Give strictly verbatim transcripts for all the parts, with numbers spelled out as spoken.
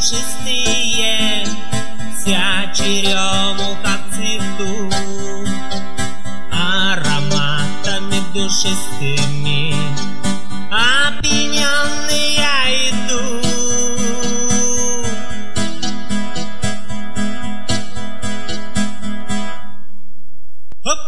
пушистые, вся черемуха в цвету, ароматами душистыми опьяненный я иду. Хоп!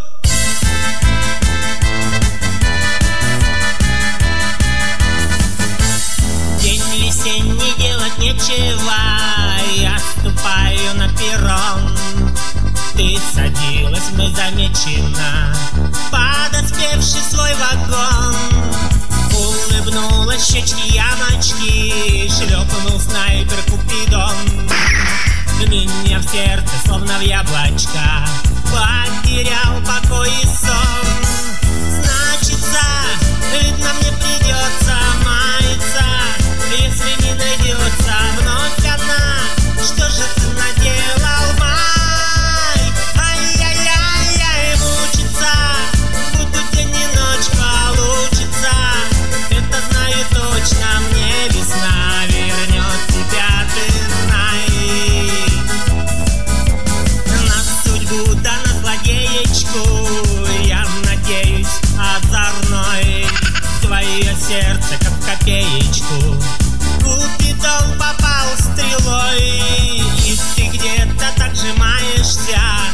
День весенний, делать нечего, я ступаю на перрон. Ты садилась незамеченно, подоспевший свой вагон. Улыбнулась, щечки ямочки, шлепнул снайпер Купидон. Меня в сердце, словно в яблочко, потерял покой и сон. Значится, видно, мне придется маяться, если не найдется вновь она. Что же ты наделал, май? Ай-яй-яй-яй, мучиться, буду день и ночь получится. Это знаю точно, мне весна вернет тебя, ты знай. На судьбу да на злодеечку я надеюсь озорной. Твое сердце как в копеечку Купидон попал стрелой, и ты где-то так сжимаешься.